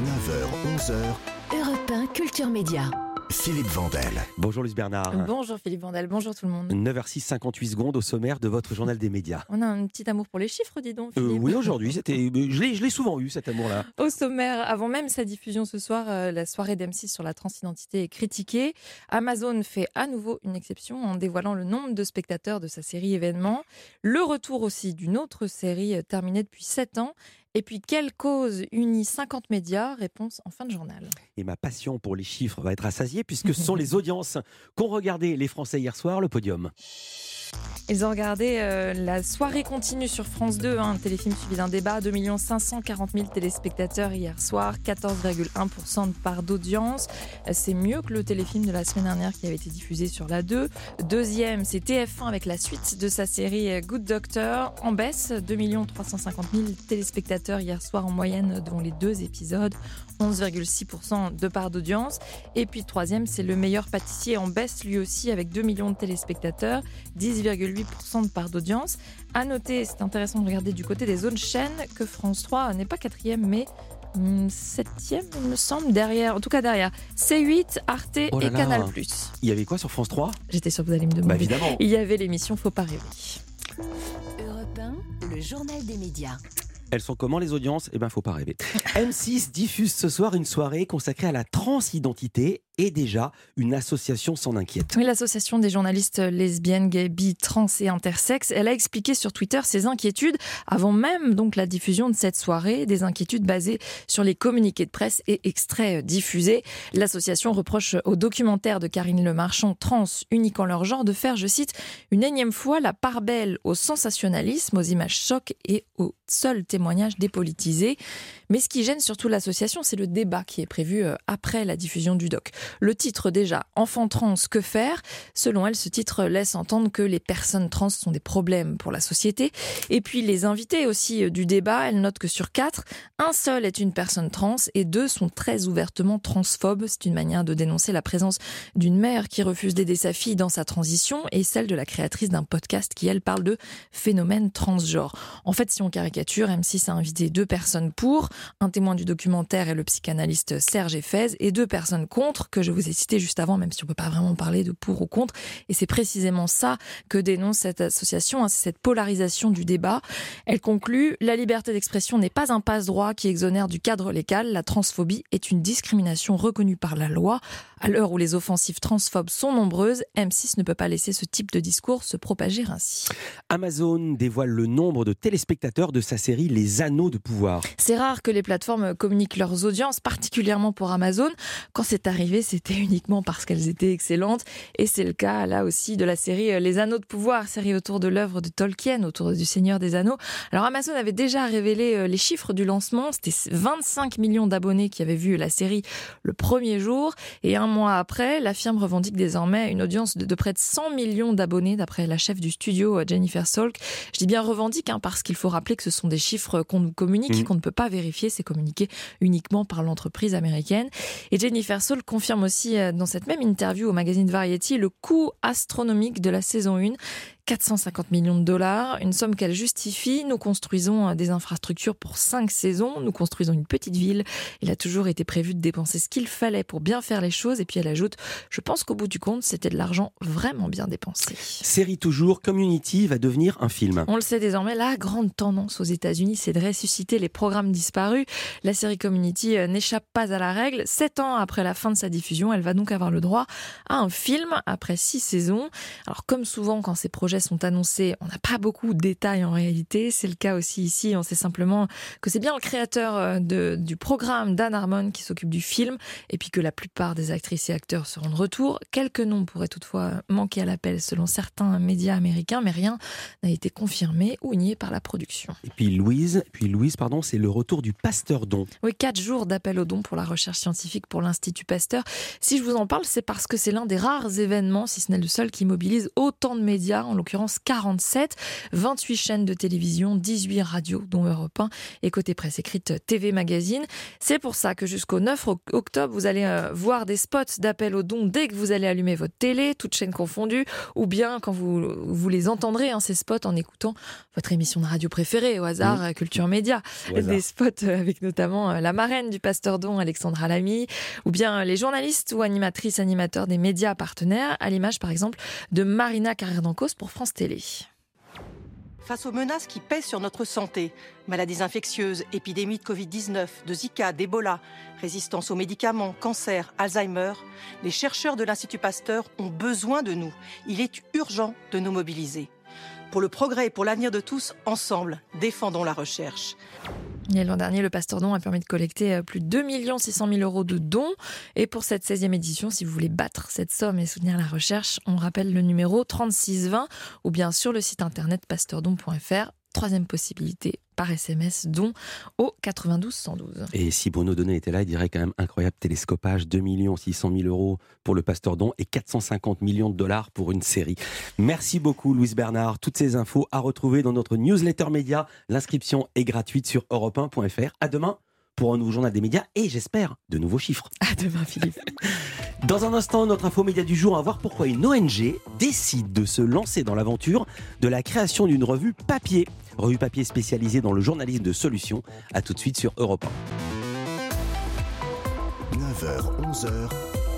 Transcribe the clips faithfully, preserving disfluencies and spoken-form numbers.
neuf heures onze heures. Europe un Culture Média. Philippe Vandel. Bonjour Luce Bernard. Bonjour Philippe Vandel, bonjour tout le monde. neuf heures six, cinquante-huit secondes au sommaire de votre journal des médias. On a un petit amour pour les chiffres, dis donc Philippe. Euh, oui, aujourd'hui, c'était, je l'ai, je l'ai souvent eu cet amour-là. Au sommaire, avant même sa diffusion ce soir, euh, la soirée d'M six sur la transidentité est critiquée. Amazon fait à nouveau une exception en dévoilant le nombre de spectateurs de sa série événement. Le retour aussi d'une autre série euh, terminée depuis sept ans. Et puis, quelle cause unit cinquante médias? Réponse en fin de journal. Et ma passion pour les chiffres va être rassasiée puisque ce sont les audiences qu'ont regardé les Français hier soir, le podium. Ils ont regardé euh, la soirée continue sur France deux, hein, un téléfilm suivi d'un débat, deux millions cinq cent quarante mille téléspectateurs hier soir, quatorze virgule un pour cent de part d'audience. C'est mieux que le téléfilm de la semaine dernière qui avait été diffusé sur la deux. Deuxième, c'est T F un avec la suite de sa série Good Doctor, en baisse, deux millions trois cent cinquante mille téléspectateurs hier soir en moyenne, dont les deux épisodes, onze virgule six pour cent de part d'audience. Et puis troisième, c'est Le Meilleur Pâtissier, en baisse lui aussi avec deux millions de téléspectateurs, dix virgule huit pour cent de part d'audience. À noter, c'est intéressant de regarder du côté des zones chaînes, que France trois n'est pas quatrième, mais hum, septième, il me semble, derrière, en tout cas derrière C huit, Arte Oh là et là. Canal+. Il y avait quoi sur France trois? J'étais sûre que vous allez me demander. Bah évidemment. Il y avait l'émission Faut pas rêver. Europe un, le journal des médias. Elles sont comment les audiences? Eh ben, faut pas rêver. M six diffuse ce soir une soirée consacrée à la transidentité et déjà une association s'en inquiète. Oui, l'association des journalistes lesbiennes, gays, bi, trans et intersexes, elle a expliqué sur Twitter ses inquiétudes avant même donc la diffusion de cette soirée, des inquiétudes basées sur les communiqués de presse et extraits diffusés. L'association reproche au documentaire de Karine Le Marchand, Trans, unique en leur genre, de faire, je cite, une énième fois la part belle au sensationnalisme, aux images chocs et aux seuls témoignages dépolitisés. Mais ce qui gêne surtout l'association, c'est le débat qui est prévu après la diffusion du doc. Le titre déjà, Enfants trans, que faire? Selon elle, ce titre laisse entendre que les personnes trans sont des problèmes pour la société. Et puis les invités aussi du débat, elle note que sur quatre, un seul est une personne trans et deux sont très ouvertement transphobes. C'est une manière de dénoncer la présence d'une mère qui refuse d'aider sa fille dans sa transition et celle de la créatrice d'un podcast qui, elle, parle de phénomène transgenre. En fait, si on caricature, M six a invité deux personnes pour, un témoin du documentaire et le psychanalyste Serge Effez, et deux personnes contre, que je vous ai cité juste avant, même si on ne peut pas vraiment parler de pour ou contre. Et c'est précisément ça que dénonce cette association, hein, c'est cette polarisation du débat. Elle conclut, la liberté d'expression n'est pas un passe-droit qui exonère du cadre légal. La transphobie est une discrimination reconnue par la loi. À l'heure où les offensives transphobes sont nombreuses, M six ne peut pas laisser ce type de discours se propager ainsi. Amazon dévoile le nombre de téléspectateurs de sa série Les Anneaux de pouvoir. C'est rare que les plateformes communiquent leurs audiences, particulièrement pour Amazon. Quand c'est arrivé, c'était uniquement parce qu'elles étaient excellentes. Et c'est le cas là aussi de la série Les Anneaux de pouvoir, série autour de l'œuvre de Tolkien, autour du Seigneur des Anneaux. Alors Amazon avait déjà révélé les chiffres du lancement. C'était vingt-cinq millions d'abonnés qui avaient vu la série le premier jour. Et un mois après, la firme revendique désormais une audience de, de près de cent millions d'abonnés, d'après la chef du studio, Jennifer Salk. Je dis bien revendique, hein, parce qu'il faut rappeler que ce sont des chiffres qu'on nous communique, mmh. qu'on ne peut pas vérifier. C'est communiqué uniquement par l'entreprise américaine. Et Jennifer Salk confirme aussi dans cette même interview au magazine Variety le coût astronomique de la saison un. quatre cent cinquante millions de dollars, une somme qu'elle justifie. Nous construisons des infrastructures pour cinq saisons, nous construisons une petite ville. Il a toujours été prévu de dépenser ce qu'il fallait pour bien faire les choses. Et puis elle ajoute, je pense qu'au bout du compte, c'était de l'argent vraiment bien dépensé. Série toujours, Community va devenir un film. On le sait désormais, la grande tendance aux États-Unis, c'est de ressusciter les programmes disparus. La série Community n'échappe pas à la règle. Sept ans après la fin de sa diffusion, elle va donc avoir le droit à un film après six saisons. Alors comme souvent quand ces projets sont annoncés, on n'a pas beaucoup de détails en réalité. C'est le cas aussi ici. On sait simplement que c'est bien le créateur de, du programme, Dan Harmon, qui s'occupe du film, et puis que la plupart des actrices et acteurs seront de retour. Quelques noms pourraient toutefois manquer à l'appel selon certains médias américains, mais rien n'a été confirmé ou nié par la production. Et puis Louise, puis Louise, pardon, c'est le retour du Pasteur Don. Oui, quatre jours d'appel aux dons pour la recherche scientifique pour l'Institut Pasteur. Si je vous en parle, c'est parce que c'est l'un des rares événements, si ce n'est le seul, qui mobilise autant de médias, en l'occurrence l'occurrence quarante-sept, vingt-huit chaînes de télévision, dix-huit radios, dont Europe un, et côté presse écrite T V Magazine. C'est pour ça que jusqu'au neuf octobre, vous allez euh, voir des spots d'appel aux dons dès que vous allez allumer votre télé, toutes chaînes confondues, ou bien quand vous, vous les entendrez, hein, ces spots, en écoutant votre émission de radio préférée, au hasard, mmh. Culture Média. Des spots avec notamment la marraine du Pasteur Don, Alexandra Lamy, ou bien les journalistes ou animatrices, animateurs des médias partenaires, à l'image par exemple de Marina Carrère-Dancos pour France Télé. Face aux menaces qui pèsent sur notre santé, maladies infectieuses, épidémies de covid dix-neuf, de Zika, d'Ebola, résistance aux médicaments, cancer, Alzheimer, les chercheurs de l'Institut Pasteur ont besoin de nous. Il est urgent de nous mobiliser. Pour le progrès et pour l'avenir de tous, ensemble, défendons la recherche. Et l'an dernier, le Pasteur Don a permis de collecter plus de deux millions six cent mille euros de dons. Et pour cette seizième édition, si vous voulez battre cette somme et soutenir la recherche, on rappelle le numéro trente-six vingt ou bien sur le site internet pasteurdon point f r. Troisième possibilité, par S M S, don au quatre-vingt-douze cent douze. Et si Bruno Donnet était là, il dirait quand même incroyable télescopage, deux millions six cent mille euros pour le Pasteur Don et quatre cent cinquante millions de dollars pour une série. Merci beaucoup Louise Bernard. Toutes ces infos à retrouver dans notre newsletter média. L'inscription est gratuite sur europe un point f r. À demain pour un nouveau journal des médias et j'espère de nouveaux chiffres. À demain Philippe. Dans un instant, notre info média du jour, on va voir pourquoi une O N G décide de se lancer dans l'aventure de la création d'une revue papier. Revue papier spécialisée dans le journalisme de solutions. À tout de suite sur Europe un. neuf heures, onze heures.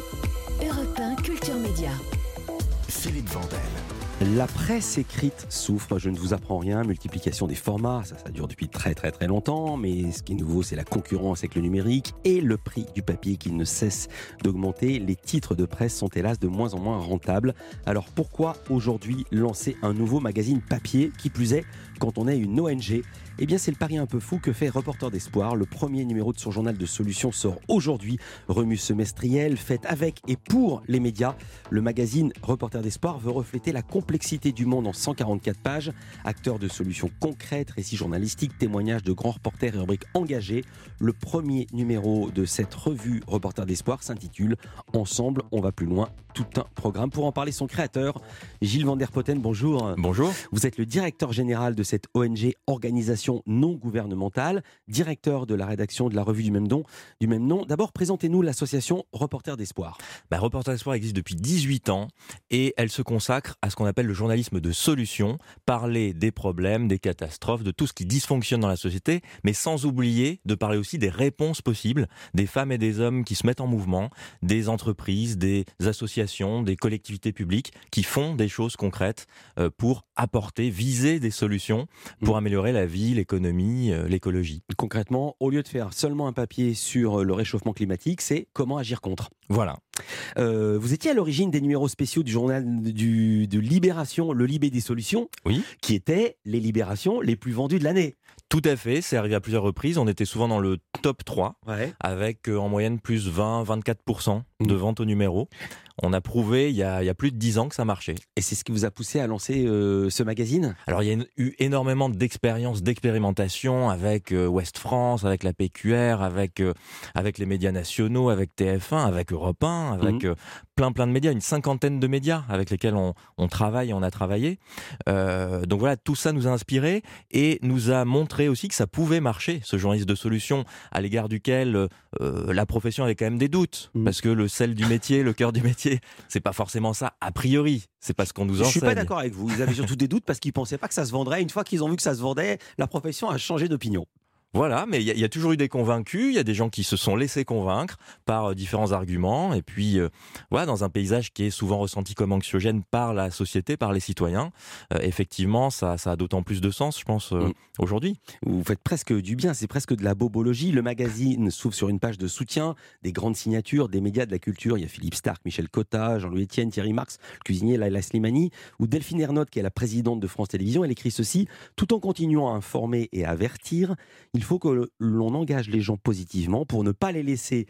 Europe un Culture Média. Philippe Vandel. La presse écrite souffre, je ne vous apprends rien, multiplication des formats, ça, ça dure depuis très très très longtemps, mais ce qui est nouveau c'est la concurrence avec le numérique et le prix du papier qui ne cesse d'augmenter. Les titres de presse sont hélas de moins en moins rentables. Alors pourquoi aujourd'hui lancer un nouveau magazine papier, qui plus est quand on est une O N G ? Eh bien c'est le pari un peu fou que fait Reporter d'Espoir. Le premier numéro de son journal de solutions sort aujourd'hui, remue semestrielle, faite avec et pour les médias. Le magazine Reporter d'Espoir veut refléter la complexité du monde en cent quarante-quatre pages. Acteurs de solutions concrètes, récits journalistiques, témoignages de grands reporters et rubriques engagés. Le premier numéro de cette revue Reporter d'Espoir s'intitule « Ensemble, on va plus loin ». Tout un programme. Pour en parler, son créateur, Gilles Van der Potten, bonjour. Bonjour. Vous êtes le directeur général de cette O N G, organisation non gouvernementale, directeur de la rédaction de la revue du même nom. Du même nom. D'abord, présentez-nous l'association Reporter d'Espoir. Bah, Reporter d'Espoir existe depuis dix-huit ans et elle se consacre à ce qu'on appelle le journalisme de solution, parler des problèmes, des catastrophes, de tout ce qui dysfonctionne dans la société, mais sans oublier de parler aussi des réponses possibles, des femmes et des hommes qui se mettent en mouvement, des entreprises, des associations, des collectivités publiques qui font des choses concrètes euh, pour apporter, viser des solutions pour mmh. améliorer la vie, l'économie, euh, l'écologie. Concrètement, au lieu de faire seulement un papier sur le réchauffement climatique, c'est comment agir contre. Voilà. Euh, vous étiez à l'origine des numéros spéciaux du journal du, de Libération, le Libé des solutions, oui. qui étaient les libérations les plus vendues de l'année. Tout à fait, c'est arrivé à plusieurs reprises. On était souvent dans le top trois, ouais. avec euh, en moyenne plus vingt à vingt-quatre pour cent de ventes au numéro. On a prouvé il y a, il y a plus de dix ans que ça marchait. Et c'est ce qui vous a poussé à lancer euh, ce magazine ? Alors il y a eu énormément d'expériences, d'expérimentation avec euh, Ouest France, avec la P Q R, avec, euh, avec les médias nationaux, avec T F un, avec Europe un, avec mmh. euh, plein plein de médias, une cinquantaine de médias avec lesquels on, on travaille et on a travaillé. Euh, donc voilà, tout ça nous a inspiré et nous a montré aussi que ça pouvait marcher, ce journalisme de solution à l'égard duquel euh, la profession avait quand même des doutes, mmh. parce que le sel du métier, le cœur du métier, c'est pas forcément ça, a priori. C'est pas ce qu'on nous enseigne. Je suis pas d'accord avec vous. Ils avaient surtout des doutes parce qu'ils pensaient pas que ça se vendrait. Une fois qu'ils ont vu que ça se vendait, la profession a changé d'opinion. Voilà, mais il y, y a toujours eu des convaincus, il y a des gens qui se sont laissés convaincre par euh, différents arguments, et puis euh, voilà, dans un paysage qui est souvent ressenti comme anxiogène par la société, par les citoyens, euh, effectivement, ça, ça a d'autant plus de sens, je pense, euh, mmh. aujourd'hui. Vous faites presque du bien, c'est presque de la bobologie. Le magazine s'ouvre sur une page de soutien, des grandes signatures, des médias de la culture. Il y a Philippe Stark, Michel Cotta, Jean-Louis Etienne, Thierry Marx, le cuisinier Laila Slimani, ou Delphine Ernotte, qui est la présidente de France Télévisions. Elle écrit ceci: tout en continuant à informer et à avertir, il faut que l'on engage les gens positivement pour ne pas les laisser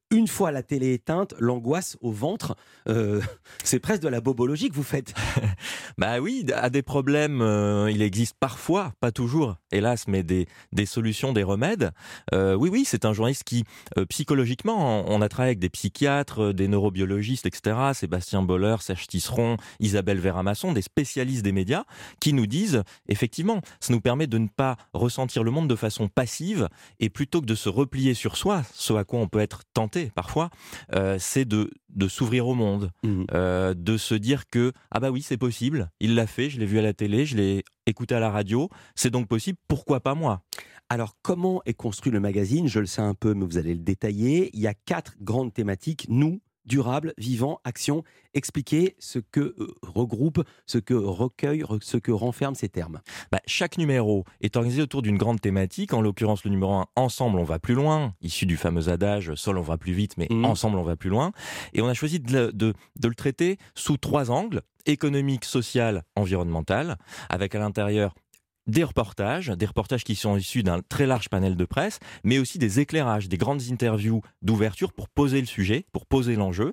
une fois la télé éteinte, l'angoisse au ventre, euh, c'est presque de la bobologie que vous faites. Bah oui, à des problèmes, euh, il existe parfois, pas toujours, hélas, mais des, des solutions, des remèdes. Euh, oui, oui, c'est un journaliste qui, euh, psychologiquement, on a travaillé avec des psychiatres, des neurobiologistes, et cetera. Sébastien Boller, Serge Tisseron, Isabelle Véramasson, des spécialistes des médias, qui nous disent, effectivement, ça nous permet de ne pas ressentir le monde de façon passive, et plutôt que de se replier sur soi, ce à quoi on peut être tenté parfois, euh, c'est de, de s'ouvrir au monde, mmh. euh, de se dire que ah bah oui, c'est possible, il l'a fait, je l'ai vu à la télé, je l'ai écouté à la radio, c'est donc possible, pourquoi pas moi? Alors, comment est construit le magazine? Je le sais un peu, mais vous allez le détailler. Il y a quatre grandes thématiques. Nous, durable, vivant, action. Expliquez ce que euh, regroupe, ce que recueille, re, ce que renferment ces termes. Bah, chaque numéro est organisé autour d'une grande thématique. En l'occurrence, le numéro un, Ensemble, on va plus loin, issu du fameux adage, seul on va plus vite, mais mmh. ensemble, on va plus loin. Et on a choisi de le, de, de le traiter sous trois angles, économique, social, environnemental, avec à l'intérieur des reportages, des reportages qui sont issus d'un très large panel de presse, mais aussi des éclairages, des grandes interviews d'ouverture pour poser le sujet, pour poser l'enjeu.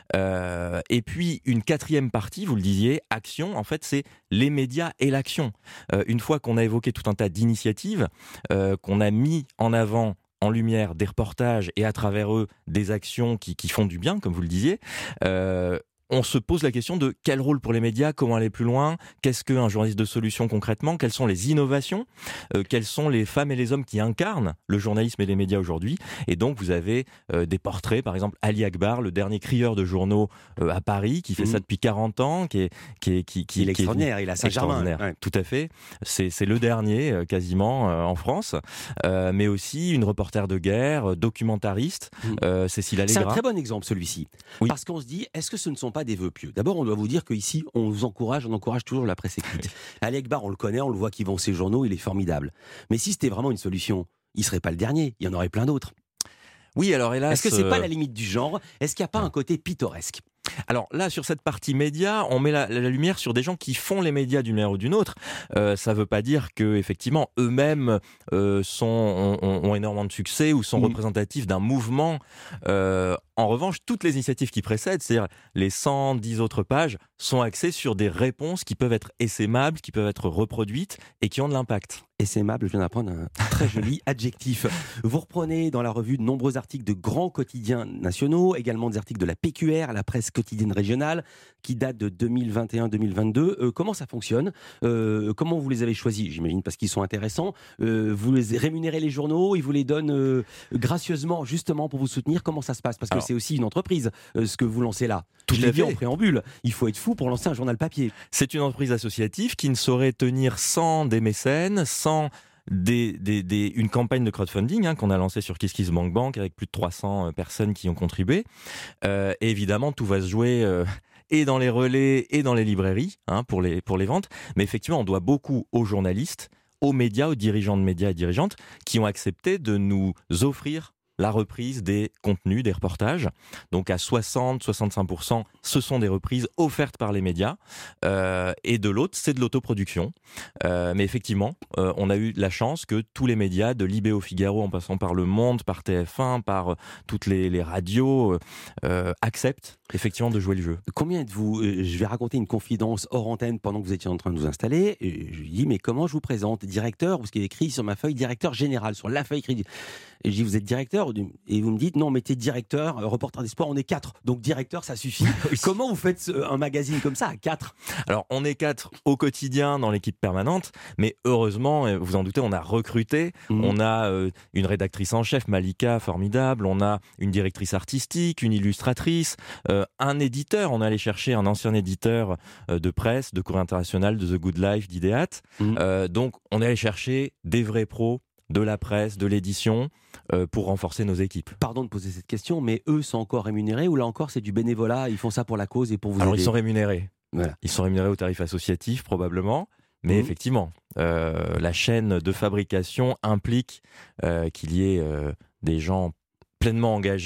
Euh, et puis une quatrième partie, vous le disiez, action, en fait c'est les médias et l'action. Euh, une fois qu'on a évoqué tout un tas d'initiatives, euh, qu'on a mis en avant en lumière des reportages et à travers eux des actions qui, qui font du bien, comme vous le disiez, euh, on se pose la question de quel rôle pour les médias, comment aller plus loin, qu'est-ce qu'un journaliste de solution concrètement, quelles sont les innovations, euh, quels sont les femmes et les hommes qui incarnent le journalisme et les médias aujourd'hui. Et donc vous avez euh, des portraits, par exemple Ali Akbar, le dernier crieur de journaux euh, à Paris, qui fait mmh. ça depuis quarante ans, qui est, qui est, qui, qui, il est qui extraordinaire, est, il a Saint-Germain. Ouais. Tout à fait, c'est, c'est le dernier euh, quasiment euh, en France, euh, mais aussi une reporter de guerre, euh, documentariste, mmh. euh, Cécile Allegra. C'est un très bon exemple celui-ci, oui. Parce qu'on se dit, est-ce que ce ne sont pas des vœux pieux? D'abord, on doit vous dire qu'ici, on vous encourage, on encourage toujours la presse écrite. Ali Akbar, on le connaît, on le voit qui vend ses journaux, il est formidable. Mais si c'était vraiment une solution, il ne serait pas le dernier, il y en aurait plein d'autres. Oui, alors hélas... Est-ce que c'est pas la limite du genre? Est-ce qu'il n'y a pas un côté pittoresque? Alors là, sur cette partie média, on met la, la lumière sur des gens qui font les médias d'une manière ou d'une autre. Euh, ça ne veut pas dire que effectivement eux-mêmes euh, sont, ont, ont énormément de succès ou sont mmh. représentatifs d'un mouvement. Euh, en revanche, toutes les initiatives qui précèdent, c'est-à-dire les cent dix autres pages, sont axées sur des réponses qui peuvent être essaimables, qui peuvent être reproduites et qui ont de l'impact. Essaimable, je viens d'apprendre un très joli adjectif. Vous reprenez dans la revue de nombreux articles de grands quotidiens nationaux, également des articles de la P Q R, la presse quotidienne régionale, qui datent de deux mille vingt et un deux mille vingt-deux. Euh, comment ça fonctionne? euh, Comment vous les avez choisis? J'imagine parce qu'ils sont intéressants. Euh, vous les rémunérez les journaux, ils vous les donnent euh, gracieusement, justement pour vous soutenir. Comment ça se passe? Parce que Alors, c'est aussi une entreprise, euh, ce que vous lancez là. Tout je l'ai vu en préambule. Il faut être fou pour lancer un journal papier. C'est une entreprise associative qui ne saurait tenir sans des mécènes, sans Des, des, des, une campagne de crowdfunding hein, qu'on a lancée sur KissKissBankBank avec plus de trois cents personnes qui ont contribué. Euh, et évidemment, tout va se jouer euh, et dans les relais et dans les librairies hein, pour, les, pour les ventes. Mais effectivement, on doit beaucoup aux journalistes, aux médias, aux dirigeants de médias et dirigeantes qui ont accepté de nous offrir la reprise des contenus, des reportages. Donc à soixante à soixante-cinq pour cent, ce sont des reprises offertes par les médias. Euh, et de l'autre, c'est de l'autoproduction. Euh, mais effectivement, euh, on a eu la chance que tous les médias, de Libé au Figaro, en passant par Le Monde, par T F un, par euh, toutes les, les radios, euh, acceptent effectivement de jouer le jeu. Combien êtes-vous? Je vais raconter une confidence hors antenne pendant que vous étiez en train de vous installer. Et je lui dis, mais comment je vous présente? Directeur, parce qu'il est écrit sur ma feuille, directeur général, sur la feuille écrit. Et je dis, vous êtes directeur? Et vous me dites, non, mettez directeur, reporter des sports, on est quatre. Donc directeur, ça suffit. Oui. Comment vous faites un magazine comme ça à quatre? Alors, on est quatre au quotidien dans l'équipe permanente, mais heureusement, vous en doutez, on a recruté. Mmh. On a euh, une rédactrice en chef, Malika, formidable. On a une directrice artistique, une illustratrice, euh, un éditeur. On est allé chercher un ancien éditeur euh, de presse, de Courrier International, de The Good Life, d'Idéat. Mmh. Euh, donc, on est allé chercher des vrais pros de la presse, de l'édition, euh, pour renforcer nos équipes. Pardon de poser cette question, mais eux sont encore rémunérés ou là encore c'est du bénévolat, ils font ça pour la cause et pour vous Alors aider? ils sont rémunérés. Voilà. Ils sont rémunérés au tarif associatif probablement, mais mmh. effectivement, euh, la chaîne de fabrication implique euh, qu'il y ait euh, des gens pleinement engagés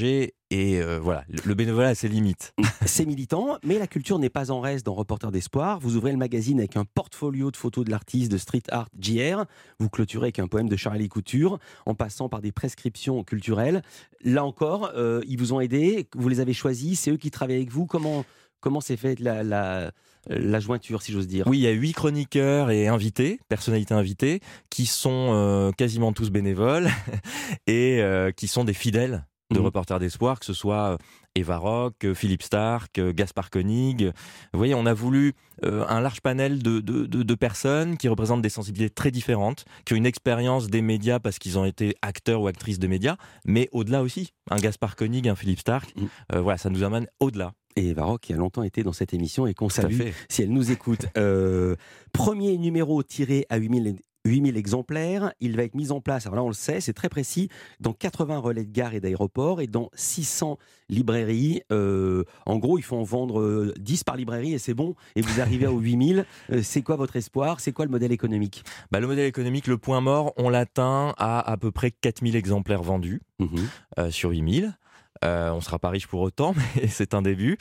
Et euh, voilà, le bénévolat a ses limites. C'est militant, mais la culture n'est pas en reste dans Reporters d'Espoir. Vous ouvrez le magazine avec un portfolio de photos de l'artiste de street art J R. Vous clôturez avec un poème de Charlie Couture, en passant par des prescriptions culturelles. Là encore, euh, ils vous ont aidé, vous les avez choisis, c'est eux qui travaillent avec vous. Comment, comment s'est faite la, la, la jointure, si j'ose dire ? Oui, il y a huit chroniqueurs et invités, personnalités invitées, qui sont euh, quasiment tous bénévoles et euh, qui sont des fidèles de mmh. Reporters d'Espoir, que ce soit Eva Rock, Philippe Stark, Gaspard Koenig. Vous voyez, on a voulu euh, un large panel de, de, de, de personnes qui représentent des sensibilités très différentes, qui ont une expérience des médias parce qu'ils ont été acteurs ou actrices de médias, mais au-delà aussi. Un Gaspard Koenig, un Philippe Stark, mmh. euh, voilà, ça nous amène au-delà. Et Eva Rock, qui a longtemps été dans cette émission et qu'on salue si elle nous écoute. Euh, premier numéro tiré à huit mille huit mille exemplaires, il va être mis en place, alors là on le sait, c'est très précis, dans quatre-vingts relais de gare et d'aéroport et dans six cents librairies. Euh, en gros, il faut en vendre dix par librairie et c'est bon, et vous arrivez aux huit mille. Euh, c'est quoi votre espoir ? C'est quoi le modèle économique ? Bah, le modèle économique, le point mort, on l'atteint à à peu près quatre mille exemplaires vendus mmh. euh, sur huit mille. Euh, on ne sera pas riche pour autant, mais c'est un début.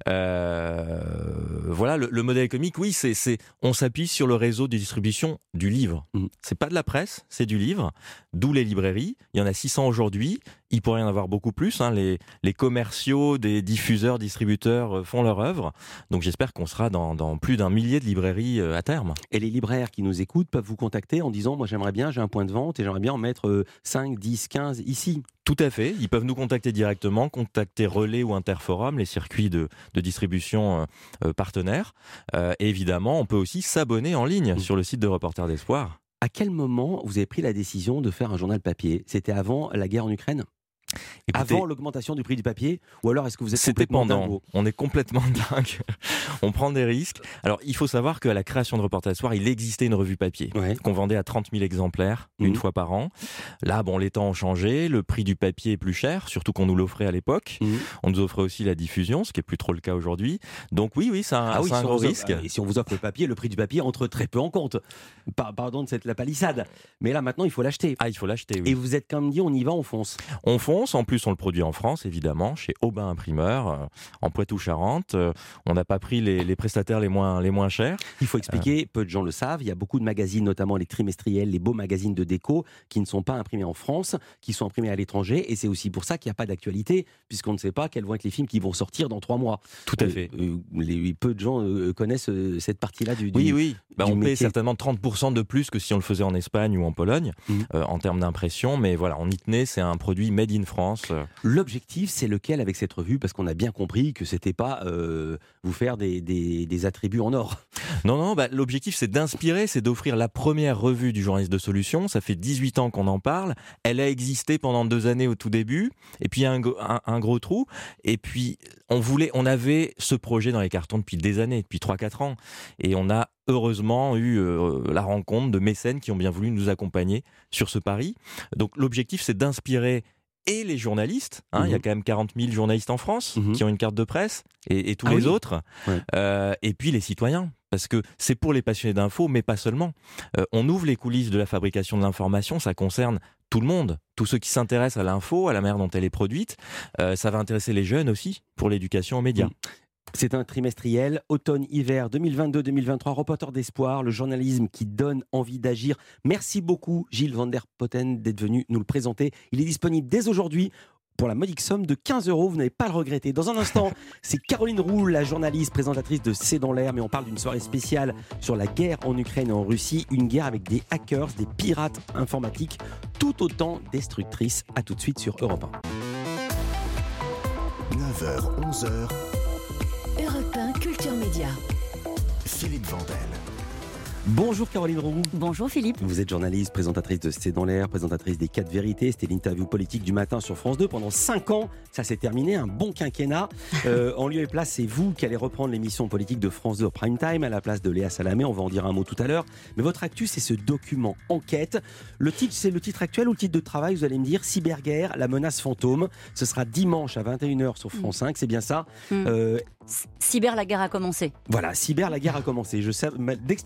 Euh, voilà, le, le modèle économique, oui, c'est, c'est, on s'appuie sur le réseau de distribution du livre. Mmh. C'est pas de la presse, c'est du livre, d'où les librairies. Il y en a six cents aujourd'hui, il pourrait y en avoir beaucoup plus. Hein. Les, les commerciaux, des diffuseurs, distributeurs font leur œuvre. Donc j'espère qu'on sera dans, dans plus d'un millier de librairies à terme. Et les libraires qui nous écoutent peuvent vous contacter en disant « Moi j'aimerais bien, j'ai un point de vente et j'aimerais bien en mettre cinq, dix, quinze ici ». Tout à fait, ils peuvent nous contacter directement, contacter Relais ou Interforum, les circuits de, de distribution euh, partenaires. Euh, et évidemment, on peut aussi s'abonner en ligne mmh. sur le site de Reporters d'Espoir. À quel moment vous avez pris la décision de faire un journal papier ? C'était avant la guerre en Ukraine ? Écoutez, avant l'augmentation du prix du papier, ou alors est-ce que vous êtes complètement dingue ? On est complètement dingue. On prend des risques. Alors, il faut savoir qu'à la création de Reporters d'Espoir, il existait une revue papier ouais. qu'on vendait à trente mille exemplaires mmh. une fois par an. Là, bon, les temps ont changé, le prix du papier est plus cher, surtout qu'on nous l'offrait à l'époque. Mmh. On nous offrait aussi la diffusion, ce qui est plus trop le cas aujourd'hui. Donc oui, oui, c'est un, ah oui, c'est un si gros risque. Offre, et si on vous offre le papier, le prix du papier entre très peu en compte. Pardon de cette la palissade. Mais là, maintenant, il faut l'acheter. Ah, il faut l'acheter, oui. Et vous êtes quand même dit, on y va, on fonce. On fonce. En plus, on le produit en France, évidemment, chez Aubin Imprimeur, euh, en Poitou-Charentes. Euh, on n'a pas pris les, les prestataires les moins, les moins chers. Il faut expliquer, euh... peu de gens le savent, il y a beaucoup de magazines, notamment les trimestriels, les beaux magazines de déco, qui ne sont pas imprimés en France, qui sont imprimés à l'étranger, et c'est aussi pour ça qu'il n'y a pas d'actualité, puisqu'on ne sait pas quels vont être les films qui vont sortir dans trois mois. Tout à fait. Euh, les, peu de gens euh, connaissent euh, cette partie-là du, du Oui, oui. Bah, du on métier. paie certainement trente pour cent de plus que si on le faisait en Espagne ou en Pologne, mmh. euh, en termes d'impression, mais voilà, on y tenait, c'est un produit made in France. L'objectif, c'est lequel avec cette revue ? Parce qu'on a bien compris que c'était pas euh, vous faire des, des, des attributs en or. Non, non, bah, l'objectif c'est d'inspirer, c'est d'offrir la première revue du journaliste de solution. Ça fait dix-huit ans qu'on en parle. Elle a existé pendant deux années au tout début, et puis un, un, un gros trou. Et puis on voulait, on avait ce projet dans les cartons depuis des années, depuis trois quatre ans, et on a heureusement eu euh, la rencontre de mécènes qui ont bien voulu nous accompagner sur ce pari. Donc l'objectif c'est d'inspirer et les journalistes, hein, mmh. il y a quand même quarante mille journalistes en France mmh. qui ont une carte de presse, et, et tous ah les oui. autres, ouais. euh, et puis les citoyens, parce que c'est pour les passionnés d'infos, mais pas seulement. Euh, on ouvre les coulisses de la fabrication de l'information, ça concerne tout le monde, tous ceux qui s'intéressent à l'info, à la manière dont elle est produite, euh, ça va intéresser les jeunes aussi, pour l'éducation aux médias. Mmh. C'est un trimestriel, automne-hiver deux mille vingt-deux deux mille vingt-trois, Reporters d'Espoir, le journalisme qui donne envie d'agir. Merci beaucoup Gilles Van der Potten d'être venu nous le présenter. Il est disponible dès aujourd'hui pour la modique somme de quinze euros, vous n'allez pas le regretter. Dans un instant, c'est Caroline Roux, la journaliste, présentatrice de C'est dans l'air, mais on parle d'une soirée spéciale sur la guerre en Ukraine et en Russie, une guerre avec des hackers, des pirates informatiques, tout autant destructrices. À tout de suite sur Europe un. neuf heures, onze heures. Europe un Culture Média. Philippe Vandel. Bonjour Caroline Roux. Bonjour Philippe. Vous êtes journaliste, présentatrice de C'est dans l'air, présentatrice des quatre vérités. C'était l'interview politique du matin sur France deux pendant cinq ans. Ça s'est terminé, un bon quinquennat. Euh, en lieu et place, c'est vous qui allez reprendre l'émission politique de France deux au prime time à la place de Léa Salamé. On va en dire un mot tout à l'heure. Mais votre actu, c'est ce document enquête. Le titre, c'est le titre actuel ou le titre de travail, vous allez me dire, Cyberguerre, la menace fantôme. Ce sera dimanche à vingt et une heures sur France cinq, c'est bien ça. mmh. euh, Cyber, la guerre a commencé. Voilà, Cyber, la guerre a commencé. Je sais, d'expérience, je sais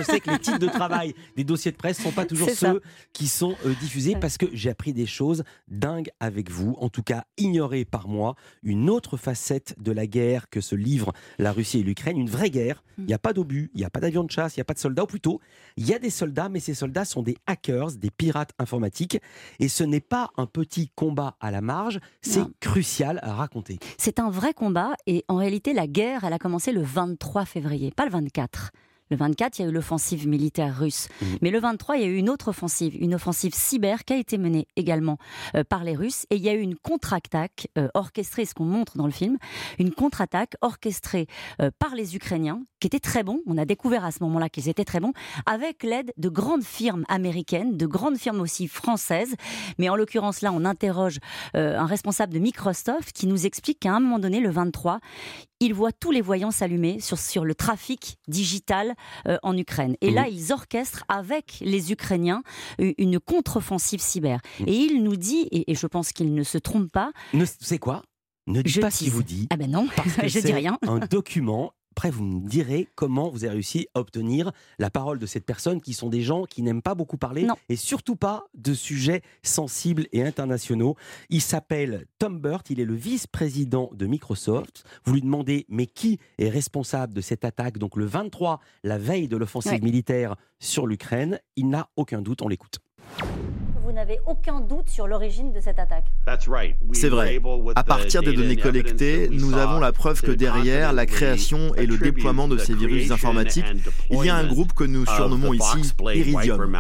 sais que les titres de travail des dossiers de presse ne sont pas toujours C'est ceux ça. qui sont euh, diffusés, Ouais. parce que j'ai appris des choses dingues avec vous, en tout cas ignorées par moi, une autre facette de la guerre que se livrent la Russie et l'Ukraine, une vraie guerre. Il n'y a pas d'obus, il n'y a pas d'avions de chasse, il n'y a pas de soldats, ou plutôt, il y a des soldats, mais ces soldats sont des hackers, des pirates informatiques, et ce n'est pas un petit combat à la marge, c'est Non. crucial à raconter. C'est un vrai combat et en réalité la guerre elle a commencé le vingt-trois février, pas le vingt-quatre. Le vingt-quatre, il y a eu l'offensive militaire russe. Mmh. Mais le vingt-trois, il y a eu une autre offensive, une offensive cyber qui a été menée également euh, par les Russes. Et il y a eu une contre-attaque euh, orchestrée, ce qu'on montre dans le film, une contre-attaque orchestrée euh, par les Ukrainiens, qui était très bon. On a découvert à ce moment-là qu'ils étaient très bons, avec l'aide de grandes firmes américaines, de grandes firmes aussi françaises. Mais en l'occurrence, là, on interroge euh, un responsable de Microsoft qui nous explique qu'à un moment donné, le vingt-trois, il voit tous les voyants s'allumer sur, sur le trafic digital euh, en Ukraine. Et Mmh. là, ils orchestrent avec les Ukrainiens une, une contre-offensive cyber. Mmh. Et il nous dit, et, et je pense qu'il ne se trompe pas, Ne, c'est quoi ? Ne dites je pas ce qu'il tease. vous dit. Ah ben non, Parce que je c'est dis rien. un document. Après, vous me direz comment vous avez réussi à obtenir la parole de cette personne, qui sont des gens qui n'aiment pas beaucoup parler, Non. et surtout pas de sujets sensibles et internationaux. Il s'appelle Tom Burt, il est le vice-président de Microsoft. Vous lui demandez, mais qui est responsable de cette attaque, donc le vingt-trois, la veille de l'offensive Ouais. militaire sur l'Ukraine? Il n'a aucun doute, on l'écoute. Vous n'avez aucun doute sur l'origine de cette attaque. C'est vrai. À partir des données collectées, nous avons la preuve que derrière la création et le déploiement de ces virus informatiques, il y a un groupe que nous surnommons ici Iridium.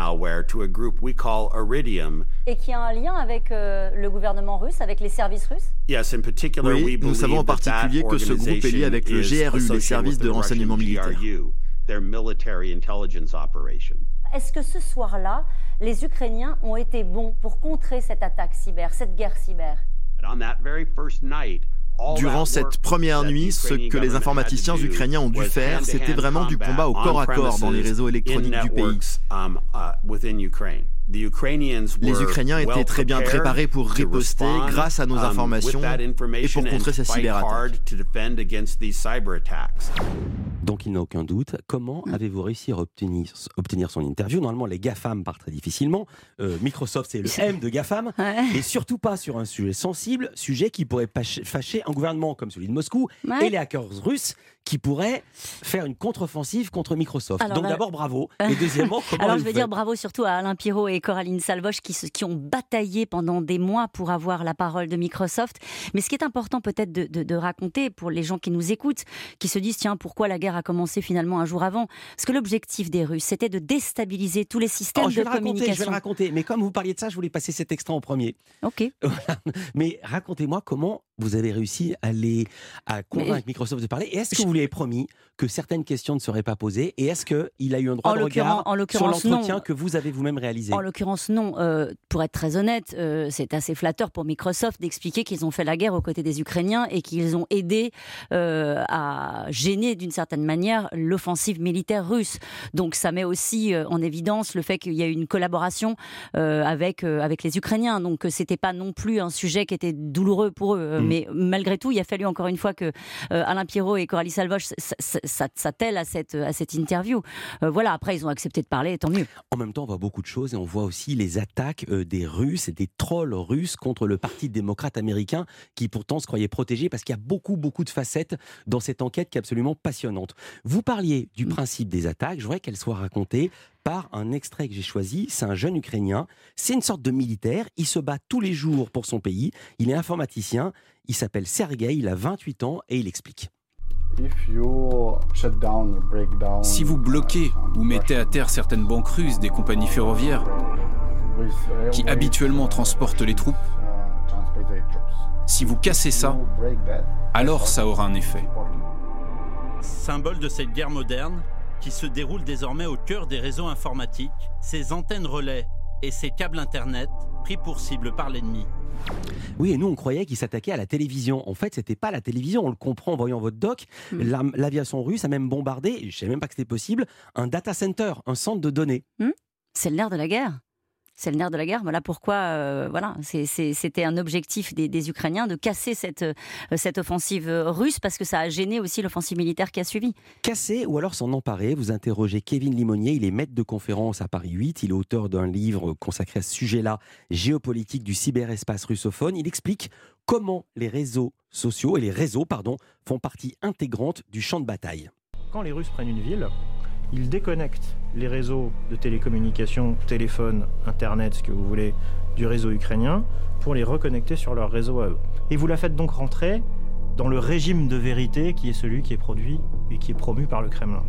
Et qui a un lien avec euh, le gouvernement russe, avec les services russes. Oui, nous savons en particulier que ce groupe est lié avec le G R U, les services de renseignement militaire. Est-ce que ce soir-là, les Ukrainiens ont été bons pour contrer cette attaque cyber, cette guerre cyber? Durant cette première nuit, ce que les informaticiens ukrainiens ont dû faire, c'était vraiment du combat au corps à corps dans les réseaux électroniques du pays. Les Ukrainiens étaient très bien préparés pour riposter grâce à nos informations et pour contrer ces cyberattaques. Donc il n'a aucun doute. Comment avez-vous réussi à obtenir, obtenir son interview? Normalement, les GAFAM partent très difficilement. Euh, Microsoft, c'est le M de GAFAM. Ouais. Et surtout pas sur un sujet sensible, sujet qui pourrait fâcher, fâcher un gouvernement comme celui de Moscou Ouais. et les hackers russes qui pourraient faire une contre-offensive contre Microsoft. Alors Donc là- d'abord, bravo. Et deuxièmement, comment Alors vous je veux faites dire bravo surtout à Alain Pirot et Coraline Salvoche qui, se, qui ont bataillé pendant des mois pour avoir la parole de Microsoft. Mais ce qui est important peut-être de, de, de raconter pour les gens qui nous écoutent, qui se disent tiens pourquoi la guerre a commencé finalement un jour avant, parce que l'objectif des Russes c'était de déstabiliser tous les systèmes Oh, je vais de le raconter, je vais communication. le raconter. Mais comme vous parliez de ça, je voulais passer cet extrait en premier. Ok. Mais racontez-moi comment vous avez réussi à, les, à convaincre Mais- Microsoft de parler. Et est-ce que Je- vous lui avez promis que certaines questions ne seraient pas posées? Et est-ce qu'il a eu un droit En de l'occurrence- regard en sur l'occurrence, l'entretien non. que vous avez vous-même réalisé? En l'occurrence, non. Euh, pour être très honnête, euh, c'est assez flatteur pour Microsoft d'expliquer qu'ils ont fait la guerre aux côtés des Ukrainiens et qu'ils ont aidé euh, à gêner d'une certaine manière l'offensive militaire russe. Donc ça met aussi euh, en évidence le fait qu'il y a eu une collaboration euh, avec, euh, avec les Ukrainiens. Donc euh, c'était pas non plus un sujet qui était douloureux pour eux. Euh, Mm. Mais malgré tout, il a fallu encore une fois que euh, Alain Pirot et Coralie Salvoche s'attellent à cette, à cette interview. Euh, voilà, après ils ont accepté de parler, tant mieux. En même temps, on voit beaucoup de choses et on voit aussi les attaques euh, des Russes et des trolls russes contre le Parti démocrate américain qui pourtant se croyait protégé, parce qu'il y a beaucoup, beaucoup de facettes dans cette enquête qui est absolument passionnante. Vous parliez du principe des attaques, je voudrais qu'elle soit racontée par un extrait que j'ai choisi. C'est un jeune Ukrainien, c'est une sorte de militaire, il se bat tous les jours pour son pays, il est informaticien, il s'appelle Sergueï, il a vingt-huit ans et il explique. Si vous bloquez ou mettez à terre certaines banques russes des compagnies ferroviaires qui habituellement transportent les troupes, si vous cassez ça, alors ça aura un effet. Symbole de cette guerre moderne qui se déroule désormais au cœur des réseaux informatiques, ces antennes relais et ces câbles internet pris pour cible par l'ennemi. Oui, et nous on croyait qu'il s'attaquait à la télévision. En fait, c'était pas la télévision, on le comprend en voyant votre doc. Mm. La- L'aviation russe a même bombardé, et je savais même pas que c'était possible, un data center, un centre de données. C'est le nerf de la guerre. C'est le nerf de la guerre. Voilà pourquoi euh, voilà, c'est, c'est, c'était un objectif des, des Ukrainiens de casser cette, euh, cette offensive russe parce que ça a gêné aussi l'offensive militaire qui a suivi. Casser ou alors s'en emparer, vous interrogez Kevin Limonier, il est maître de conférence à Paris huit, il est auteur d'un livre consacré à ce sujet-là, Géopolitique du cyberespace russophone. Il explique comment les réseaux sociaux et les réseaux pardon, font partie intégrante du champ de bataille. Quand les Russes prennent une ville, ils déconnectent les réseaux de télécommunications, téléphone, internet, ce que vous voulez, du réseau ukrainien pour les reconnecter sur leur réseau à eux. Et vous la faites donc rentrer dans le régime de vérité qui est celui qui est produit et qui est promu par le Kremlin.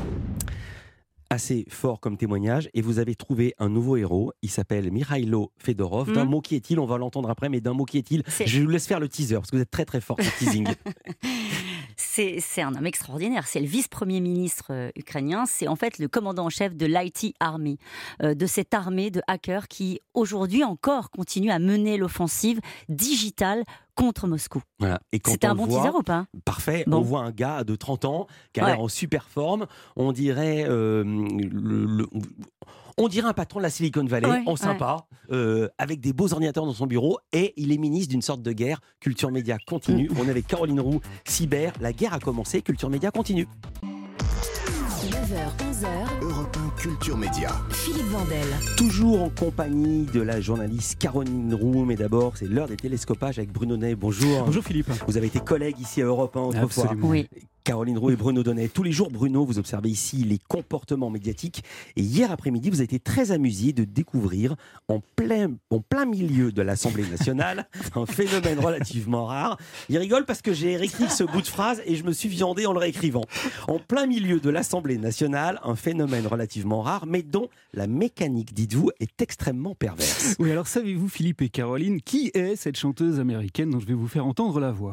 Assez fort comme témoignage, et vous avez trouvé un nouveau héros, il s'appelle Mikhailo Fedorov. Mmh. D'un mot qui est-il, on va l'entendre après, mais d'un mot qui est-il, c'est... je vous laisse faire le teaser, parce que vous êtes très très fort sur le teasing. C'est, c'est un homme extraordinaire, c'est le vice-premier ministre euh, ukrainien, c'est en fait le commandant en chef de l'I T Army, euh, de cette armée de hackers qui aujourd'hui encore continue à mener l'offensive digitale contre Moscou. Voilà. Et quand C'était on un bon voit, teaser ou pas? Parfait, bon. On voit un gars de trente ans qui a ouais. l'air en super forme, on dirait... Euh, le, le, On dirait un patron de la Silicon Valley, ouais, en sympa, ouais. euh, avec des beaux ordinateurs dans son bureau, et il est ministre d'une sorte de guerre. Culture Média continue. On est avec Caroline Roux, Cyber. La guerre a commencé, Culture Média continue. neuf heures, onze heures. Europe un Culture Média. Philippe Vandel. Toujours en compagnie de la journaliste Caroline Roux, mais d'abord, c'est l'heure des télescopages avec Bruno Ney. Bonjour. Bonjour Philippe. Vous avez été collègue ici à Europe un autrefois. Absolument. Oui. Caroline Roux et Bruno Donnet. Tous les jours, Bruno, vous observez ici les comportements médiatiques. Et hier après-midi, vous avez été très amusé de découvrir, en plein, en plein milieu de l'Assemblée nationale, un phénomène relativement rare. Il rigole parce que j'ai réécrit ce bout de phrase et je me suis viandé en le réécrivant. En plein milieu de l'Assemblée nationale, un phénomène relativement rare, mais dont la mécanique, dites-vous, est extrêmement perverse. Oui, alors savez-vous, Philippe et Caroline, qui est cette chanteuse américaine dont je vais vous faire entendre la voix ?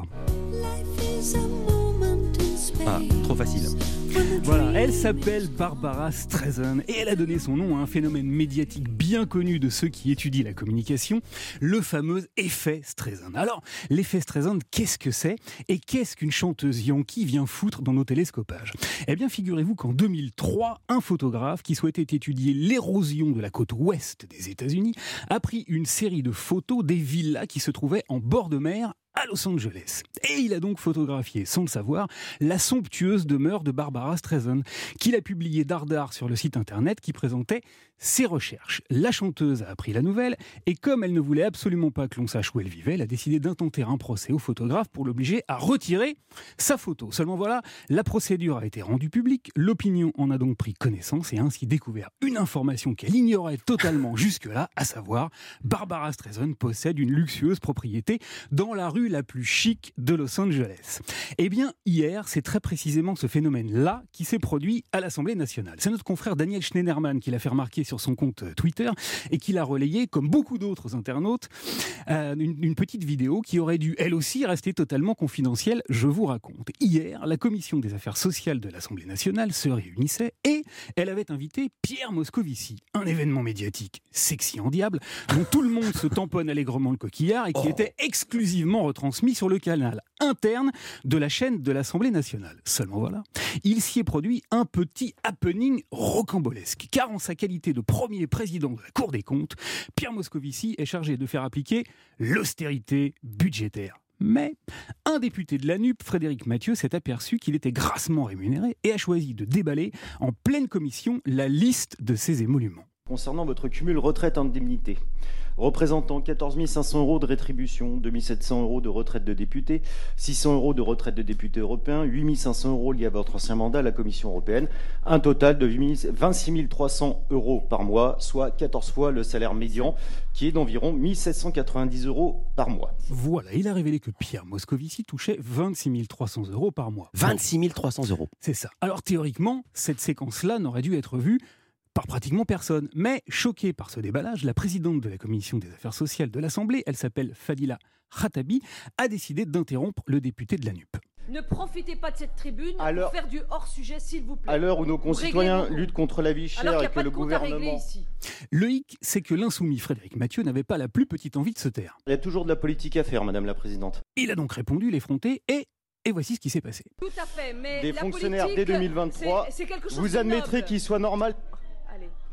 Ah, trop facile. Voilà, elle s'appelle Barbara Streisand et elle a donné son nom à un phénomène médiatique bien connu de ceux qui étudient la communication, le fameux effet Streisand. Alors, l'effet Streisand, qu'est-ce que c'est et qu'est-ce qu'une chanteuse yankee vient foutre dans nos télescopages ? Eh bien, figurez-vous qu'en deux mille trois, un photographe qui souhaitait étudier l'érosion de la côte ouest des États-Unis a pris une série de photos des villas qui se trouvaient en bord de mer à Los Angeles. Et il a donc photographié, sans le savoir, la somptueuse demeure de Barbara Streisand, qu'il a publiée dardard sur le site internet qui présentait ses recherches. La chanteuse a appris la nouvelle et comme elle ne voulait absolument pas que l'on sache où elle vivait, elle a décidé d'intenter un procès au photographe pour l'obliger à retirer sa photo. Seulement voilà, la procédure a été rendue publique, l'opinion en a donc pris connaissance et a ainsi découvert une information qu'elle ignorait totalement jusque-là, à savoir Barbara Streisand possède une luxueuse propriété dans la rue la plus chic de Los Angeles. Eh bien, hier, c'est très précisément ce phénomène-là qui s'est produit à l'Assemblée nationale. C'est notre confrère Daniel Schneiderman qui l'a fait remarquer sur son compte Twitter et qui l'a relayé, comme beaucoup d'autres internautes, euh, une, une petite vidéo qui aurait dû, elle aussi, rester totalement confidentielle. Je vous raconte. Hier, la Commission des affaires sociales de l'Assemblée nationale se réunissait et elle avait invité Pierre Moscovici, un événement médiatique sexy en diable, dont tout le monde se tamponne allègrement le coquillard et qui oh. était exclusivement retransmis sur le canal interne de la chaîne de l'Assemblée nationale. Seulement voilà, il s'y est produit un petit happening rocambolesque, car en sa qualité de premier président de la Cour des comptes, Pierre Moscovici est chargé de faire appliquer l'austérité budgétaire. Mais un député de la N U P, Frédéric Mathieu, s'est aperçu qu'il était grassement rémunéré et a choisi de déballer en pleine commission la liste de ses émoluments. Concernant votre cumul retraite-indemnité, représentant quatorze mille cinq cents euros de rétribution, deux mille sept cents euros de retraite de député, six cents euros de retraite de député européen, huit mille cinq cents euros liés à votre ancien mandat à la Commission européenne, un total de vingt-six mille trois cents euros par mois, soit quatorze fois le salaire médian, qui est d'environ mille sept cent quatre-vingt-dix euros par mois. Voilà, il a révélé que Pierre Moscovici touchait vingt-six mille trois cents euros par mois. vingt-six mille trois cents euros. C'est ça. Alors théoriquement, cette séquence-là n'aurait dû être vue par pratiquement personne. Mais, choquée par ce déballage, la présidente de la Commission des affaires sociales de l'Assemblée, elle s'appelle Fadila Khattabi, a décidé d'interrompre le député de la N U P. Ne profitez pas de cette tribune alors, pour faire du hors-sujet, s'il vous plaît. À l'heure où nos concitoyens luttent contre la vie chère et que le gouvernement... Le hic, c'est que l'insoumis Frédéric Mathieu n'avait pas la plus petite envie de se taire. Il y a toujours de la politique à faire, Madame la Présidente. Il a donc répondu l'effronté et... Et voici ce qui s'est passé. Tout à fait, mais des la fonctionnaires politique, dès deux mille vingt-trois, c'est, c'est quelque chose vous admettrez qu'il soit normal... Allez.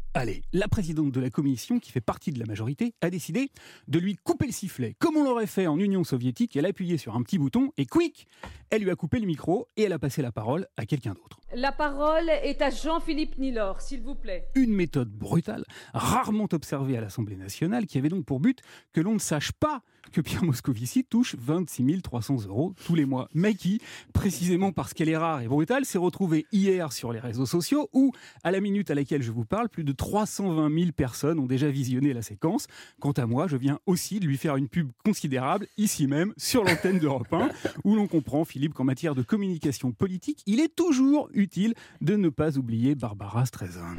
Allez, la présidente de la commission, qui fait partie de la majorité, a décidé de lui couper le sifflet. Comme on l'aurait fait en Union soviétique, elle a appuyé sur un petit bouton et quick, elle lui a coupé le micro et elle a passé la parole à quelqu'un d'autre. La parole est à Jean-Philippe Nilor, s'il vous plaît. Une méthode brutale, rarement observée à l'Assemblée nationale, qui avait donc pour but que l'on ne sache pas que Pierre Moscovici touche vingt-six mille trois cents euros tous les mois. Mais qui, précisément parce qu'elle est rare et brutale, s'est retrouvée hier sur les réseaux sociaux où, à la minute à laquelle je vous parle, plus de trois cent vingt mille personnes ont déjà visionné la séquence. Quant à moi, je viens aussi de lui faire une pub considérable, ici même, sur l'antenne d'Europe un, où l'on comprend, Philippe, qu'en matière de communication politique, il est toujours utile de ne pas oublier Barbara Streisand.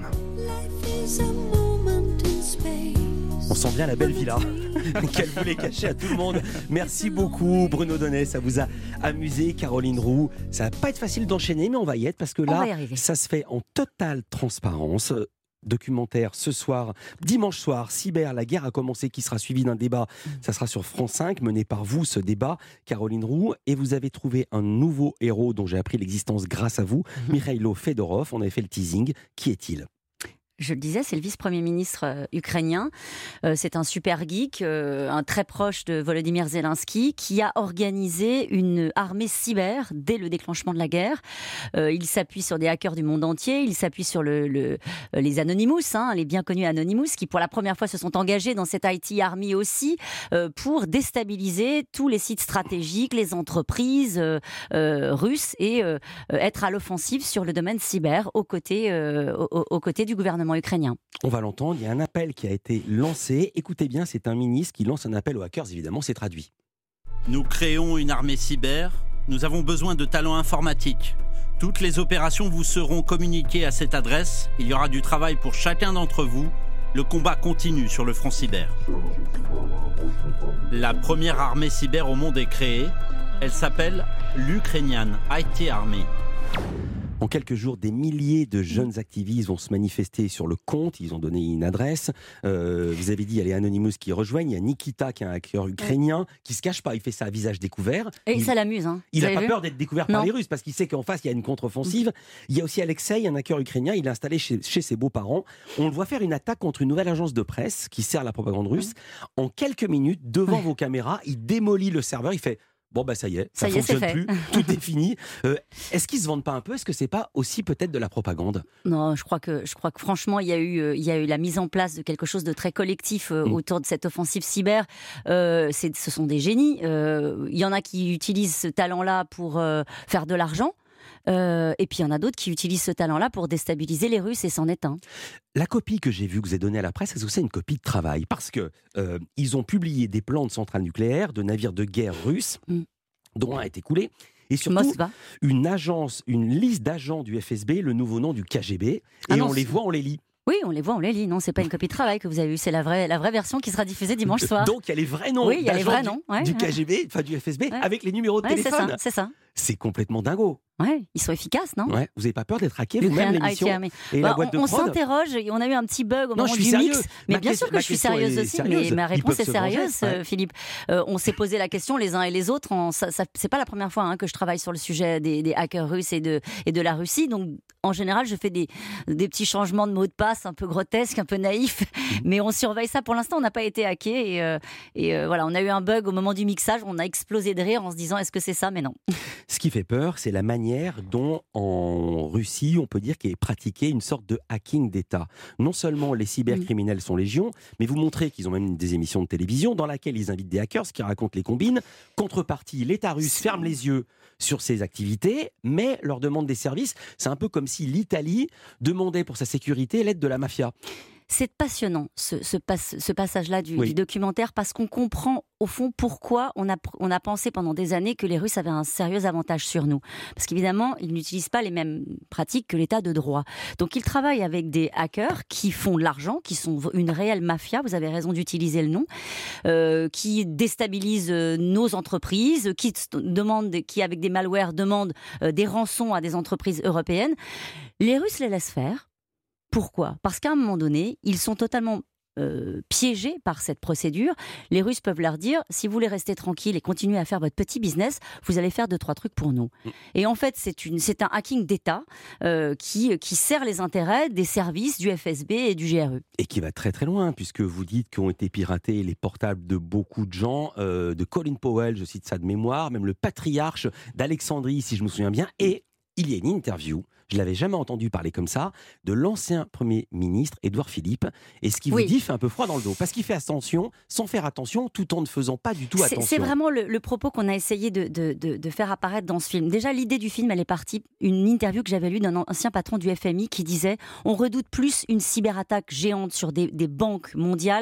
On sent bien la belle villa qu'elle voulait cacher à tout le monde. Merci beaucoup Bruno Donnet, ça vous a amusé. Caroline Roux, ça va pas être facile d'enchaîner, mais on va y être parce que là, ça se fait en totale transparence. Documentaire ce soir, dimanche soir, Cyber, la guerre a commencé, qui sera suivi d'un débat. Ça sera sur France cinq, mené par vous, ce débat, Caroline Roux. Et vous avez trouvé un nouveau héros dont j'ai appris l'existence grâce à vous, mmh. Mikhailo Fedorov. On avait fait le teasing. Qui est-il ? Je le disais, c'est le vice-premier ministre euh, ukrainien. Euh, c'est un super geek, euh, un très proche de Volodymyr Zelensky, qui a organisé une armée cyber dès le déclenchement de la guerre. Euh, il s'appuie sur des hackers du monde entier, il s'appuie sur le, le, les Anonymous, hein, les bien connus Anonymous, qui pour la première fois se sont engagés dans cette I T Army aussi, euh, pour déstabiliser tous les sites stratégiques, les entreprises euh, euh, russes, et euh, être à l'offensive sur le domaine cyber aux côtés, euh, aux, aux côtés du gouvernement ukrainien. On va l'entendre, il y a un appel qui a été lancé. Écoutez bien, c'est un ministre qui lance un appel aux hackers, évidemment, c'est traduit. Nous créons une armée cyber, nous avons besoin de talents informatiques. Toutes les opérations vous seront communiquées à cette adresse, il y aura du travail pour chacun d'entre vous. Le combat continue sur le front cyber. La première armée cyber au monde est créée, elle s'appelle l'Ukrainian I T Army. En quelques jours, des milliers de jeunes activistes vont se manifester sur le compte. Ils ont donné une adresse. Euh, vous avez dit, il y a les Anonymous qui rejoignent. Il y a Nikita, qui est un hacker ukrainien, qui ne se cache pas. Il fait ça à visage découvert. Et il, ça l'amuse. Hein. Il n'a pas vu peur d'être découvert non. par les Russes, parce qu'il sait qu'en face, il y a une contre-offensive. Mmh. Il y a aussi Alexei, un hacker ukrainien. Il est installé chez, chez ses beaux-parents. On le voit faire une attaque contre une nouvelle agence de presse qui sert la propagande russe. Mmh. En quelques minutes, devant mmh. vos caméras, il démolit le serveur. Il fait... Bon, bah ça y est, ça ne fonctionne plus, tout est fini. Euh, est-ce qu'ils ne se vendent pas un peu ? Est-ce que ce n'est pas aussi peut-être de la propagande ? Non, je crois que, je crois que franchement, il y, a eu, euh, il y a eu la mise en place de quelque chose de très collectif euh, mmh. autour de cette offensive cyber. Euh, c'est, ce sont des génies. Euh, il y en a qui utilisent ce talent-là pour euh, faire de l'argent. Euh, et puis il y en a d'autres qui utilisent ce talent-là pour déstabiliser les Russes, et c'en est un. La copie que j'ai vue, que vous avez donnée à la presse, est-ce que c'est une copie de travail ? Parce qu'ils euh, ont publié des plans de centrales nucléaires, de navires de guerre russes, mm. dont un a été coulé. Et surtout, Mosva. une agence, une liste d'agents du F S B, le nouveau nom du K G B, et ah non, on les voit, on les lit. Oui, on les voit, on les lit. Non, c'est pas une copie de travail que vous avez eue, c'est la vraie, la vraie version qui sera diffusée dimanche soir. Donc il y a les vrais noms, oui, il y a les vrais du, noms ouais, du ouais. K G B, enfin du F S B, ouais. avec les numéros de ouais, téléphone. C'est ça, c'est ça. C'est complètement dingo. Ouais, ils sont efficaces, non ? Ouais. Vous n'avez pas peur d'être hacké vous-même, l'émission et bah, la boîte on, de on prod s'interroge, on a eu un petit bug au non, moment du sérieux. mix. Mais ma bien question, sûr que je suis sérieuse aussi, sérieuse. mais ma réponse est sérieuse, venger, ouais. Philippe. Euh, on s'est posé la question les uns et les autres. En, ça, ça, c'est pas la première fois hein, que je travaille sur le sujet des, des hackers russes et de, et de la Russie. Donc, en général, je fais des, des petits changements de mots de passe un peu grotesques, un peu naïfs. Mmh. Mais on surveille ça. Pour l'instant, on n'a pas été hacké. Et, euh, et euh, voilà, on a eu un bug au moment du mixage. On a explosé de rire en se disant est-ce que c'est ça ? Mais non. Ce qui fait peur, c'est la manière dont, en Russie, on peut dire qu'il est pratiqué une sorte de hacking d'État. Non seulement les cybercriminels sont légion, mais vous montrez qu'ils ont même des émissions de télévision dans lesquelles ils invitent des hackers qui racontent les combines. Contrepartie, l'État russe ferme les yeux sur ces activités, mais leur demande des services. C'est un peu comme si l'Italie demandait pour sa sécurité l'aide de la mafia. C'est passionnant, ce, ce, pas, ce passage-là du, oui. du documentaire, parce qu'on comprend au fond pourquoi on a, on a pensé pendant des années que les Russes avaient un sérieux avantage sur nous. Parce qu'évidemment, ils n'utilisent pas les mêmes pratiques que l'État de droit. Donc ils travaillent avec des hackers qui font de l'argent, qui sont une réelle mafia, vous avez raison d'utiliser le nom, euh, qui déstabilisent nos entreprises, qui, demandent, qui avec des malwares demandent euh, des rançons à des entreprises européennes. Les Russes les laissent faire. Pourquoi ? Parce qu'à un moment donné, ils sont totalement euh, piégés par cette procédure. Les Russes peuvent leur dire, si vous voulez rester tranquille et continuer à faire votre petit business, vous allez faire deux, trois trucs pour nous. Mmh. Et en fait, c'est, une, c'est un hacking d'État euh, qui, qui sert les intérêts des services du F S B et du G R U. Et qui va très très loin, puisque vous dites qu'ont été piratés les portables de beaucoup de gens, euh, de Colin Powell, je cite ça de mémoire, même le patriarche d'Alexandrie, si je me souviens bien, et il y a une interview, je ne l'avais jamais entendu parler comme ça, de l'ancien Premier ministre Édouard Philippe, et ce qu'il oui. vous dit fait un peu froid dans le dos, parce qu'il fait attention, sans faire attention, tout en ne faisant pas du tout attention. C'est, c'est vraiment le, le propos qu'on a essayé de, de, de, de faire apparaître dans ce film. Déjà, l'idée du film, elle est partie, une interview que j'avais lue d'un ancien patron du F M I qui disait « On redoute plus une cyberattaque géante sur des, des banques mondiales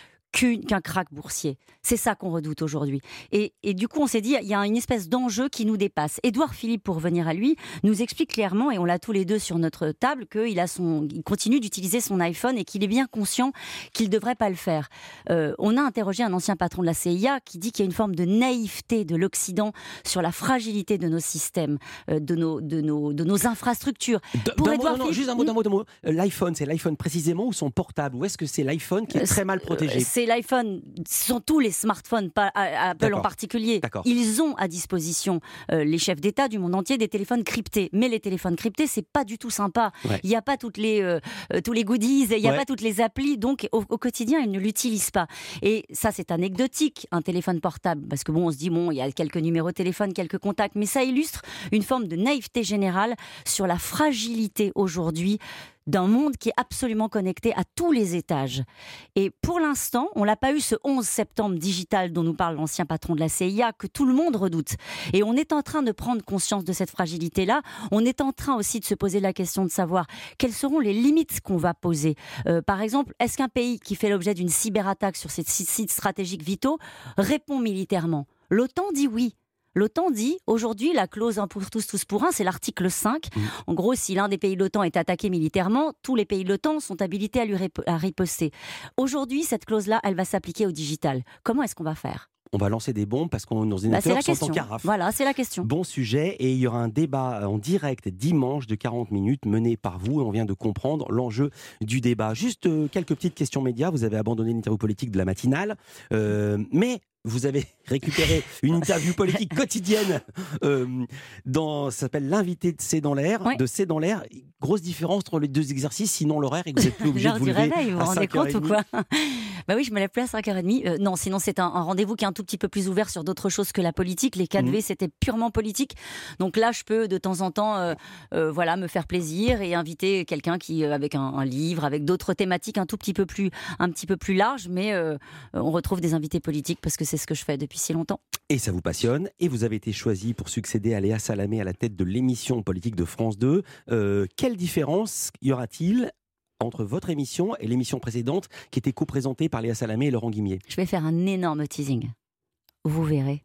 qu'un krach boursier. » C'est ça qu'on redoute aujourd'hui. Et, et du coup, on s'est dit, il y a une espèce d'enjeu qui nous dépasse. Édouard Philippe, pour revenir à lui, nous explique clairement, et on l'a tous les deux sur notre table, qu'il a son, il continue d'utiliser son iPhone et qu'il est bien conscient qu'il ne devrait pas le faire. Euh, on a interrogé un ancien patron de la C I A qui dit qu'il y a une forme de naïveté de l'Occident sur la fragilité de nos systèmes, euh, de, nos, de, nos, de nos infrastructures. De, pour Édouard Philippe, non, juste un mot, d'un mot, d'un mot. L'iPhone, c'est l'iPhone précisément ou son portable? Ou est-ce que c'est l'iPhone qui est très mal protégé? C'est l'iPhone, ce sont tous les smartphones, pas Apple D'accord. en particulier. D'accord. Ils ont à disposition, euh, les chefs d'État du monde entier, des téléphones cryptés. Mais les téléphones cryptés, c'est pas du tout sympa. Ouais. Il n'y a pas toutes les, euh, tous les goodies, il n'y a ouais. pas toutes les applis. Donc, au, au quotidien, ils ne l'utilisent pas. Et ça, c'est anecdotique, un téléphone portable. Parce que bon, on se dit, bon, il y a quelques numéros de téléphone, quelques contacts. Mais ça illustre une forme de naïveté générale sur la fragilité aujourd'hui d'un monde qui est absolument connecté à tous les étages. Et pour l'instant, on l'a pas eu ce onze septembre digital dont nous parle l'ancien patron de la C I A, que tout le monde redoute. Et on est en train de prendre conscience de cette fragilité-là. On est en train aussi de se poser la question de savoir quelles seront les limites qu'on va poser. Euh, par exemple, est-ce qu'un pays qui fait l'objet d'une cyberattaque sur ses sites stratégiques vitaux répond militairement? L'OTAN dit oui. L'OTAN dit, aujourd'hui, la clause un pour tous, tous pour un, c'est l'article cinq. Mmh. En gros, si l'un des pays de l'OTAN est attaqué militairement, tous les pays de l'OTAN sont habilités à lui rip- à riposter. Aujourd'hui, cette clause-là, elle va s'appliquer au digital. Comment est-ce qu'on va faire ? On va lancer des bombes parce qu'on nos ordinateurs bah, sont en carafe. Voilà, c'est la question. Bon sujet, et il y aura un débat en direct dimanche de quarante minutes mené par vous, et on vient de comprendre l'enjeu du débat. Juste euh, quelques petites questions médias. Vous avez abandonné l'interview politique de la matinale, euh, mais vous avez récupéré une interview politique quotidienne euh, dans, ça s'appelle l'invité de C'est dans l'air, ouais. de C'est dans l'air. Grosse différence entre les deux exercices, sinon l'horaire, et que vous êtes plus obligé de vous lever réveil, vous à vous rendez compte ou quoi? Bah oui, je me lève plus à cinq heures trente. Euh, non, sinon c'est un, un rendez-vous qui est un tout petit peu plus ouvert sur d'autres choses que la politique. Les quatre V, mmh. c'était purement politique. Donc là, je peux de temps en temps euh, euh, voilà, me faire plaisir et inviter quelqu'un qui, euh, avec un, un livre, avec d'autres thématiques un tout petit peu plus, un petit peu plus larges, mais euh, on retrouve des invités politiques parce que c'est ce que je fais depuis si longtemps. Et ça vous passionne, et vous avez été choisi pour succéder à Léa Salamé à la tête de l'émission politique de France deux. Euh, quelle différence y aura-t-il entre votre émission et l'émission précédente qui était co-présentée par Léa Salamé et Laurent Guimier? Je vais faire un énorme teasing. Vous verrez.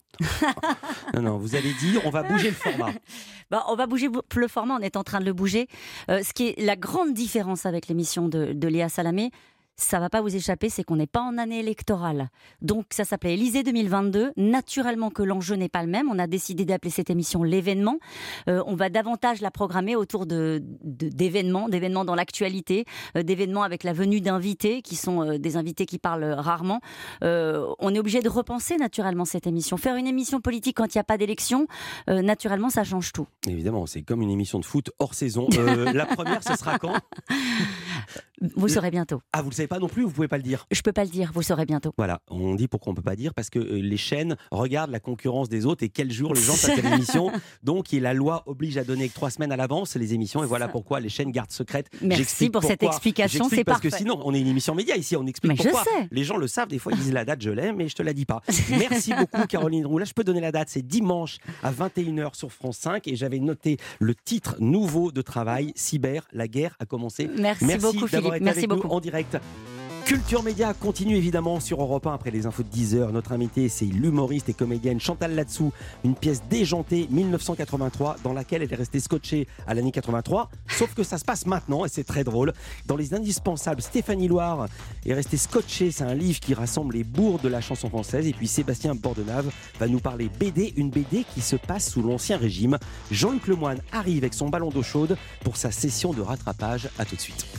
non, non, vous avez dit, on va bouger le format. Bah, on va bouger le format, on est en train de le bouger. Euh, ce qui est la grande différence avec l'émission de, de Léa Salamé, ça va pas vous échapper, c'est qu'on n'est pas en année électorale. Donc ça s'appelait Élysée deux mille vingt-deux. Naturellement que l'enjeu n'est pas le même. On a décidé d'appeler cette émission l'événement. Euh, on va davantage la programmer autour de, de, d'événements, d'événements dans l'actualité, euh, d'événements avec la venue d'invités, qui sont euh, des invités qui parlent rarement. Euh, on est obligé de repenser naturellement cette émission. Faire une émission politique quand il n'y a pas d'élection, euh, naturellement ça change tout. Évidemment, c'est comme une émission de foot hors saison. Euh, la première, ce sera quand ? Vous le saurez bientôt. Ah, vous le savez pas non plus, vous pouvez pas le dire. Je peux pas le dire, vous le saurez bientôt. Voilà, on dit pourquoi on peut pas dire, parce que les chaînes regardent la concurrence des autres et quel jour les gens passent à l'émission. Donc la loi oblige à donner que trois semaines à l'avance les émissions, et voilà pourquoi les chaînes gardent secrète. Merci J'explique pour pourquoi. cette explication, J'explique c'est parce parfait. Parce que sinon, on est une émission média ici, on explique mais pourquoi. Je sais. Les gens le savent, des fois ils disent la date, je l'aime, mais je te la dis pas. Merci beaucoup Caroline Roux. Là, je peux donner la date, c'est dimanche à vingt et une heures sur France cinq, et j'avais noté le titre nouveau de travail, Cyber, la guerre a commencé. Merci, Merci beaucoup d'avoir Philippe, été Merci avec beaucoup. nous en direct. Culture Média continue évidemment sur Europe un après les infos de dix heures. Notre invitée, c'est l'humoriste et comédienne Chantal Latsou, une pièce déjantée mille neuf cent quatre-vingt-trois dans laquelle elle est restée scotchée à l'année quatre-vingt-trois, sauf que ça se passe maintenant et c'est très drôle. Dans Les Indispensables, Stéphanie Loire est restée scotchée, c'est un livre qui rassemble les bourdes de la chanson française, et puis Sébastien Bordenave va nous parler B D, une B D qui se passe sous l'Ancien Régime. Jean-Luc Lemoyne arrive avec son ballon d'eau chaude pour sa session de rattrapage. À tout de suite.